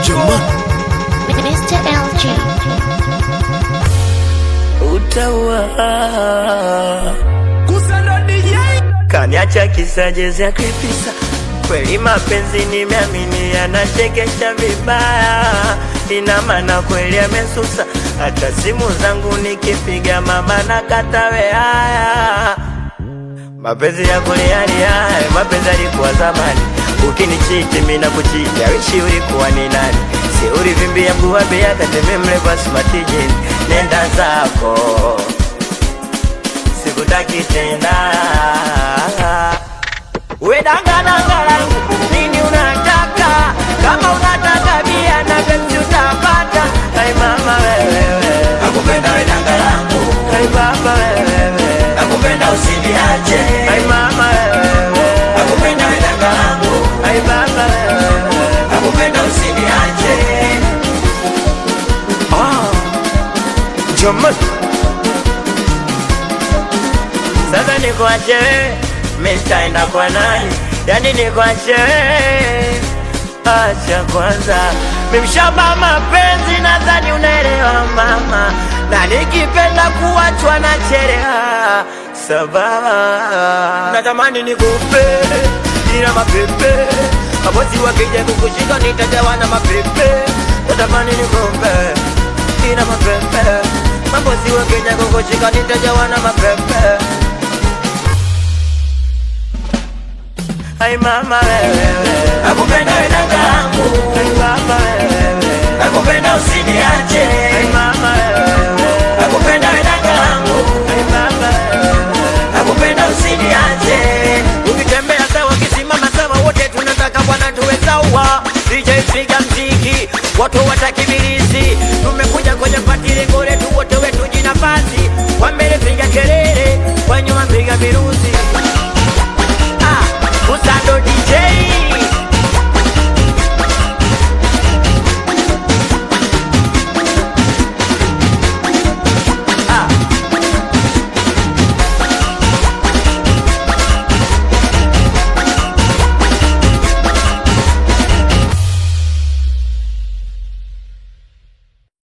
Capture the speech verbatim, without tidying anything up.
Mister L G Utawa Kusando D J Kaniacha kisajezi ya kripisa. Kweli mapenzi nimeamini yanachekesha vibaya. Ina maana kweli amesusa. Hata simu zangu nikipiga mama na katawe haya. Mapenzi ya kuliani haya, mapenzi yalikuwa zamani. Ukinichiti mimi nakuchiti, wishi ulikuwa ni nani? Si ulivimbia mguabe yakateme mleva smartije. Nenda zako, sikutaki tena. We danga danga langu, nini unataka? Kama unataka bia na penzi utapata. Hai mama wewe, nakupenda we danga langu. Hai baba wewe, nakupenda usiniache. Hai mama wewe, nakupenda we danga langu. Hai baba wewe, nakupenda usiniache. Ah, Joman. Sasa nikuache wewe, mitaenda kwa nani? Yani nikuache wewe, acha kwanza. Mimshamba mapenzi nadhani unaelewa mama. Na nikipenda kuachwa na chereha sababu natamani nikupe ila mapepe. Mabosi wakija kukushika nitajawa na mapepe. Natamani nikupe ila mapepe. Mabosi wakija kukushika nitajawa na mapepe. Hai mama wewe, nakupenda we danga langu. Hai baba wewe, nakupenda usiniache. Hai mama wewe, nakupenda we danga langu. Hai baba wewe, nakupenda usiniache. Ukitembea sawa, kisimama sawa, wote tunataka bwana tuwe sawa. D J piga mziki, watu watakibirizi. Tumekuja kwenye party lengo letu wote wetu jinafasi. Kwa mbele piga kelele, kwa nyuma piga virusi.